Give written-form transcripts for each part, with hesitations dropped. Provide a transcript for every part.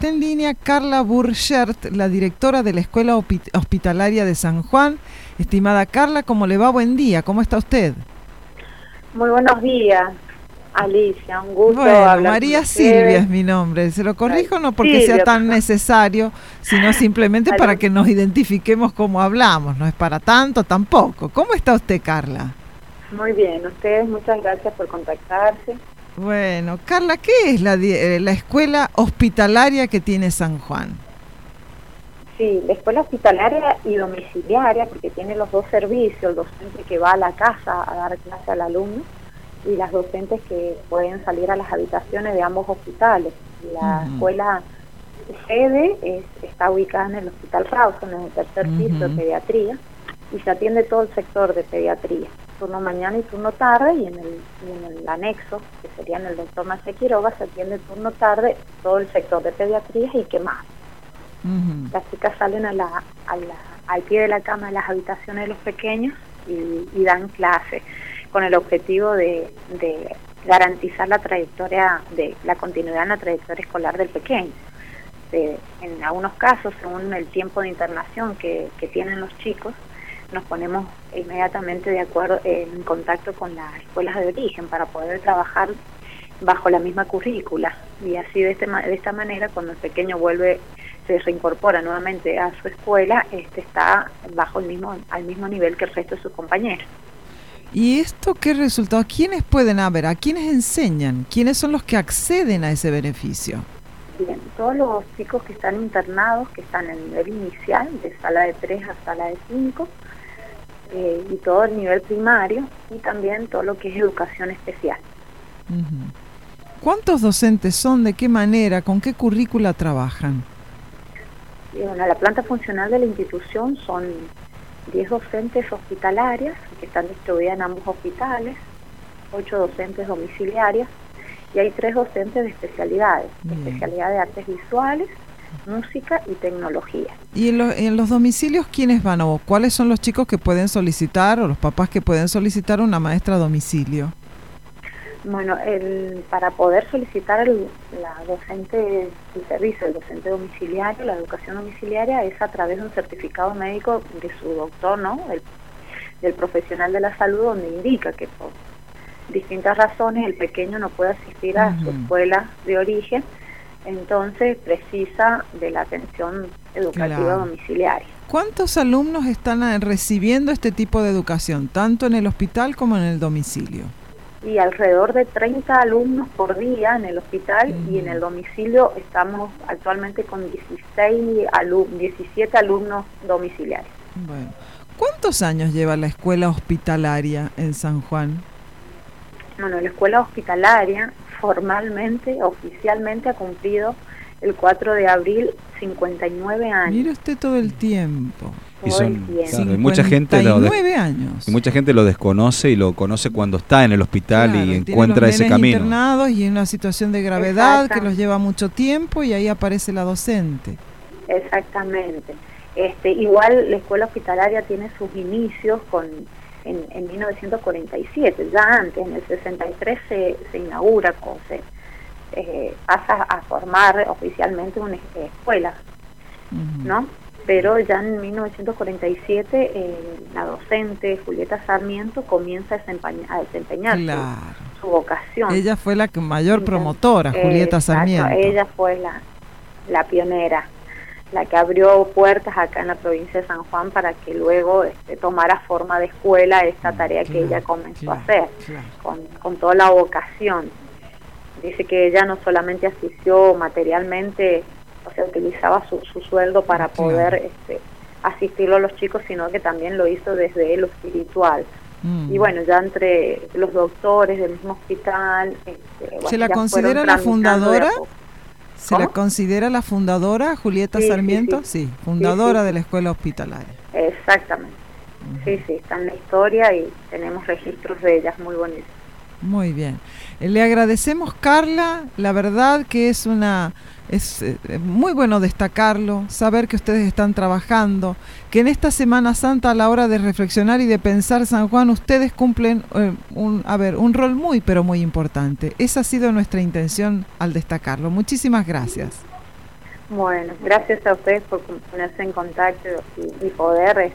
está en línea Carla Burchert, la directora de la Escuela Hospitalaria de San Juan. Estimada Carla, ¿cómo le va? Buen día, ¿cómo está usted? Muy buenos días, Alicia, un gusto hablar María con Silvia es mi nombre, se lo corrijo no porque Silvia, sea tan necesario, sino simplemente para que nos identifiquemos cómo hablamos, no es para tanto tampoco. ¿Cómo está usted, Carla? Muy bien, ustedes, muchas gracias por contactarse. Bueno, Carla, ¿qué es la escuela hospitalaria que tiene San Juan? Sí, la escuela hospitalaria y domiciliaria, porque tiene los dos servicios, el docente que va a la casa a dar clase al alumno y las docentes que pueden salir a las habitaciones de ambos hospitales. La escuela sede está ubicada en el Hospital Rawson, en el tercer piso de pediatría, y se atiende todo el sector de pediatría, turno mañana y turno tarde, y en el anexo, que sería en el doctor Mace Quiroga, se atiende turno tarde todo el sector de pediatría y qué más. Las chicas salen al pie de la cama de las habitaciones de los pequeños y dan clase con el objetivo de garantizar la trayectoria, de la continuidad en la trayectoria escolar del pequeño. En algunos casos, según el tiempo de internación que tienen los chicos, nos ponemos inmediatamente de acuerdo, en contacto con las escuelas de origen para poder trabajar bajo la misma currícula, y así de esta manera, cuando el pequeño se reincorpora nuevamente a su escuela, está bajo al mismo nivel que el resto de sus compañeros. ¿Y esto qué resultado? ¿Quiénes pueden haber? ¿A quiénes enseñan? ¿Quiénes son los que acceden a ese beneficio? Bien, todos los chicos que están internados, que están en el nivel inicial, de sala de 3 a sala de 5, y todo el nivel primario, y también todo lo que es educación especial. ¿Cuántos docentes son? ¿De qué manera? ¿Con qué currícula trabajan? Y bueno, la planta funcional de la institución son 10 docentes hospitalarias que están distribuidas en ambos hospitales, 8 docentes domiciliarias, y hay 3 docentes de especialidades, especialidad de artes visuales, música y tecnología. ¿Y en los domicilios quiénes van, o cuáles son los chicos que pueden solicitar, o los papás que pueden solicitar una maestra a domicilio? Bueno, para poder solicitar la docente, el servicio del docente domiciliario, la educación domiciliaria, es a través de un certificado médico de su doctor, ¿no? Del profesional de la salud, donde indica que por distintas razones el pequeño no puede asistir a su escuela de origen, entonces precisa de la atención educativa domiciliaria. ¿Cuántos alumnos están recibiendo este tipo de educación, tanto en el hospital como en el domicilio? Y alrededor de 30 alumnos por día en el hospital, y en el domicilio estamos actualmente con 17 alumnos domiciliarios. Bueno, ¿cuántos años lleva la escuela hospitalaria en San Juan? Bueno, la escuela hospitalaria formalmente, oficialmente ha cumplido el 4 de abril 59 años. Mire usted todo el tiempo. Y mucha gente años. Y mucha gente lo desconoce y lo conoce cuando está en el hospital, y encuentra ese camino. Internados y en una situación de gravedad que los lleva mucho tiempo, y ahí aparece la docente. Exactamente. Igual la escuela hospitalaria tiene sus inicios en 1947, ya antes, en el 63 se inaugura, pasa a formar oficialmente una escuela, ¿no? Pero ya en 1947 la docente Julieta Sarmiento comienza a desempeñar su vocación. Ella fue la mayor promotora, Julieta Sarmiento. Ella fue la pionera, la que abrió puertas acá en la provincia de San Juan para que luego tomara forma de escuela esta tarea que ella comenzó a hacer, con toda la vocación. Dice que ella no solamente asistió materialmente, o sea, utilizaba su sueldo para poder asistirlo a los chicos, sino que también lo hizo desde lo espiritual. Y bueno, ya entre los doctores del mismo hospital... ¿Se la considera la fundadora? ¿Se la considera la fundadora, Julieta Sarmiento? Sí, fundadora de la escuela hospitalaria. Exactamente. Sí, está en la historia y tenemos registros de ellas muy bonitos. Muy bien. Le agradecemos, Carla, la verdad que es muy bueno destacarlo, saber que ustedes están trabajando, que en esta Semana Santa, a la hora de reflexionar y de pensar San Juan, ustedes cumplen un rol muy, pero muy importante. Esa ha sido nuestra intención al destacarlo. Muchísimas gracias. Bueno, gracias a ustedes por ponerse en contacto y poder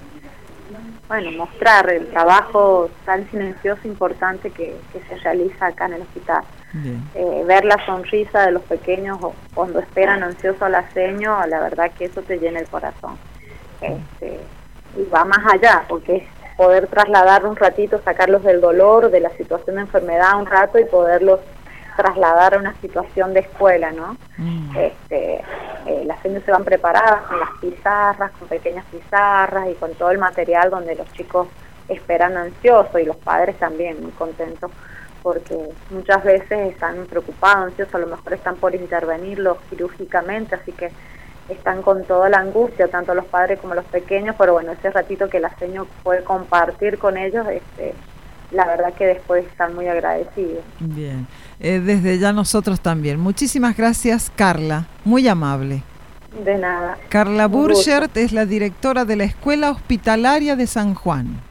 mostrar el trabajo tan silencioso e importante que se realiza acá en el hospital. Ver la sonrisa de los pequeños cuando esperan ansioso a la seño, la verdad que eso te llena el corazón. Y va más allá, porque es poder trasladar un ratito, sacarlos del dolor, de la situación de enfermedad un rato y poderlos trasladar a una situación de escuela, ¿no? Las señas se van preparadas con las pizarras, con pequeñas pizarras y con todo el material donde los chicos esperan ansiosos y los padres también muy contentos porque muchas veces están preocupados, ansiosos, a lo mejor están por intervenirlos quirúrgicamente, así que están con toda la angustia, tanto los padres como los pequeños, pero bueno, ese ratito que la seño puede compartir con ellos, la verdad que después están muy agradecidos. Bien, desde ya nosotros también. Muchísimas gracias, Carla, muy amable. De nada. Carla Burchert es la directora de la Escuela Hospitalaria de San Juan.